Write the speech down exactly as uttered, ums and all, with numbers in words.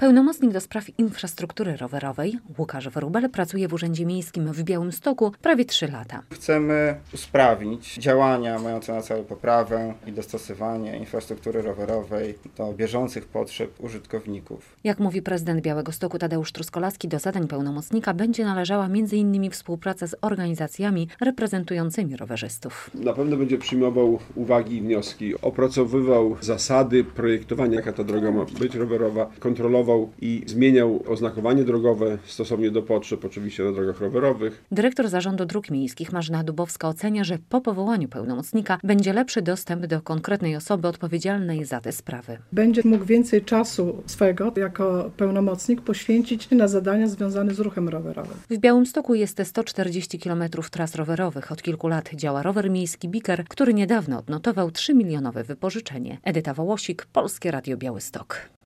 Pełnomocnik do spraw infrastruktury rowerowej Łukasz Wróbel pracuje w Urzędzie Miejskim w Białymstoku prawie trzy lata. Chcemy usprawnić działania mające na celu poprawę i dostosowanie infrastruktury rowerowej do bieżących potrzeb użytkowników. Jak mówi prezydent Białegostoku Tadeusz Truskolaski, do zadań pełnomocnika będzie należała między innymi współpraca z organizacjami reprezentującymi rowerzystów. Na pewno będzie przyjmował uwagi i wnioski, opracowywał zasady projektowania, jaka ta droga ma być rowerowa, kontrolował i zmieniał oznakowanie drogowe stosownie do potrzeb, oczywiście na drogach rowerowych. Dyrektor Zarządu Dróg Miejskich Marzena Dubowska ocenia, że po powołaniu pełnomocnika będzie lepszy dostęp do konkretnej osoby odpowiedzialnej za te sprawy. Będzie mógł więcej czasu swojego jako pełnomocnik poświęcić na zadania związane z ruchem rowerowym. W Białymstoku jest sto czterdzieści kilometrów tras rowerowych. Od kilku lat działa rower miejski Biker, który niedawno odnotował trzymielionowe wypożyczenie. Edyta Wołosik, Polskie Radio Białystok.